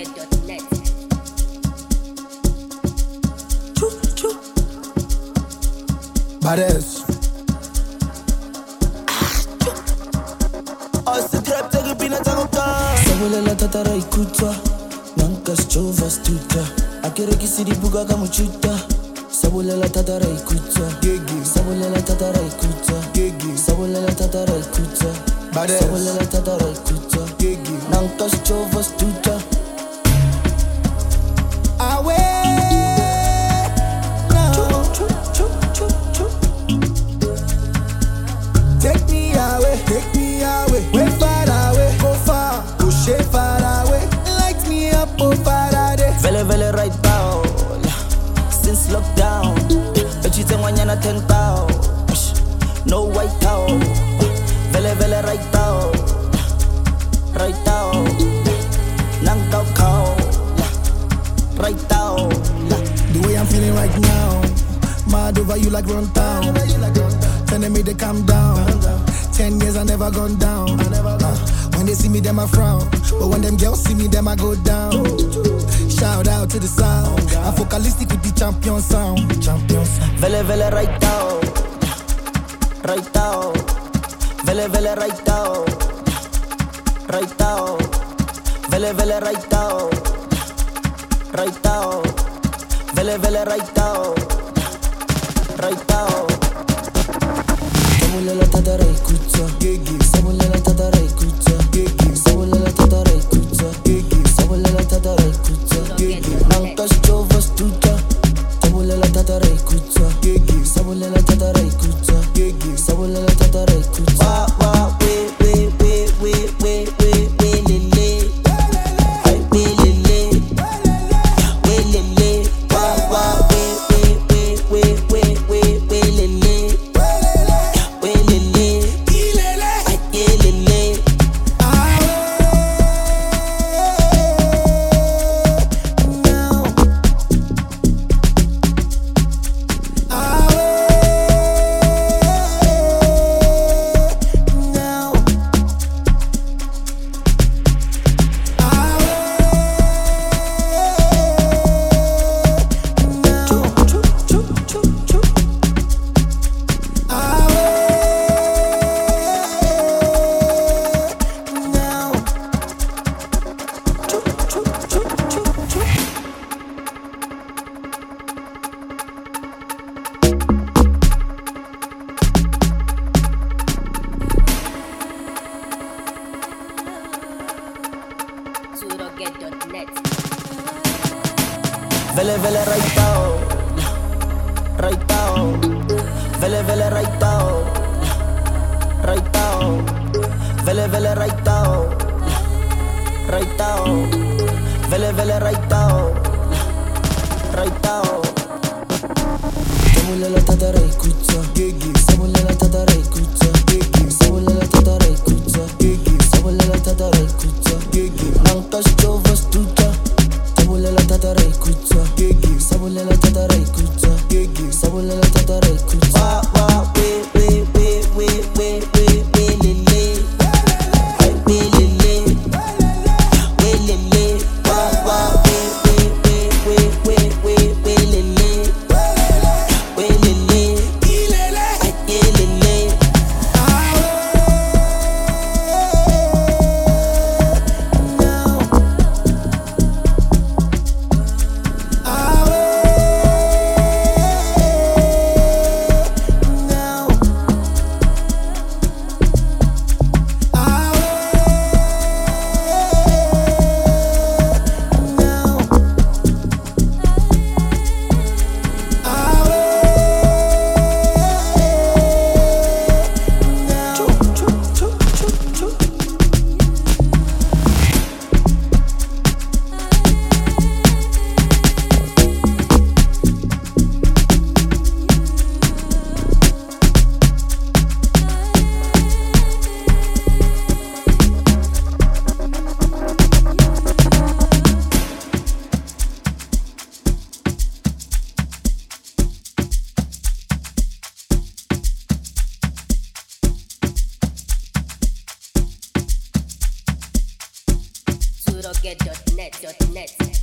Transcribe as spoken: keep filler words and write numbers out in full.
get dot net. Choo, choo. Badass. Sabulela tatara ikuta Nanka schova stuta Akere kisiri buga kamuchuta Sabulela tatara ikuta Sabulela tatara ikuta Sabulela tatara ikuta Sabulela tatara ikuta Nanka schova stuta Awe Take me away, take me away, way far away, go far, go shade far away, light me up, oh Faraday. Vele vele right now, since lockdown, but you tell one yana ten pound, no white out. Vele vele right now, right now, nang cow cow, right now. The way I'm feeling right now, mad over you like run town. Telling me to calm down. Ten years I never gone down. Uh, when they see me, them I frown. But when them girls see me, them I go down. Shout out to the sound. I'm focalistic with the champion sound. Champion sound. Vele vele right now, right now. Vele vele right now, right now. Vele vele right now, right now. Vele vele right now, right now. Sabulela tatara ikuta Sabulela tatara ikuta Sabulela tatara ikuta Sabulela tatara ikuta Nanka schova stuta Sabulela tatara ikuta Sabulela tatara ikuta Sabulela tatara ikuta Wa wa we we we we we we we lele Ay we lele We lele Wa wa we we we we we we we lele get dot net. Vele vele right now, right now. Vele vele right now, right now. Vele vele right now, right now. Vele vele right now, right now. Sabulela tatara ikuta, Sabulela tatara ikuta, Sabulela tatara ikuta, Sabulela tatara ikuta. Nanka schova stuta, Sabulela tatara ikuta, Sabulela tatara ikuta, Sabulela tatara ikuta. Wa wa we we we we we we we lele, ay we lele, we lele. Wa wa we we we we we we we lele, we lele, ay we lele. Rocket dot net dot net.